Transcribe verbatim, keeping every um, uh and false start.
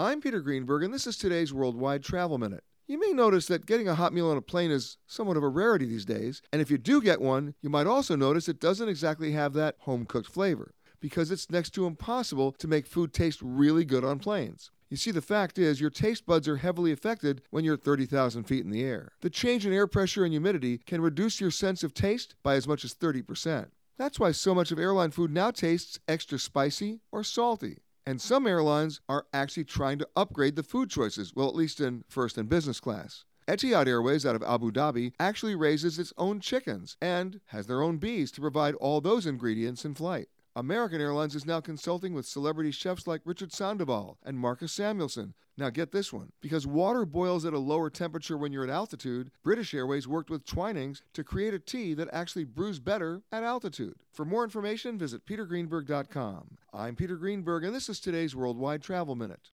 I'm Peter Greenberg, and this is today's Worldwide Travel Minute. You may notice that getting a hot meal on a plane is somewhat of a rarity these days, and if you do get one, you might also notice it doesn't exactly have that home-cooked flavor, because it's next to impossible to make food taste really good on planes. You see, the fact is, your taste buds are heavily affected when you're thirty thousand feet in the air. The change in air pressure and humidity can reduce your sense of taste by as much as thirty percent. That's why so much of airline food now tastes extra spicy or salty. And some airlines are actually trying to upgrade the food choices, well, at least in first and business class. Etihad Airways out of Abu Dhabi actually raises its own chickens and has their own bees to provide all those ingredients in flight. American Airlines is now consulting with celebrity chefs like Richard Sandoval and Marcus Samuelsson. Now get this one. Because water boils at a lower temperature when you're at altitude, British Airways worked with Twinings to create a tea that actually brews better at altitude. For more information, visit peter greenberg dot com. I'm Peter Greenberg, and this is today's Worldwide Travel Minute.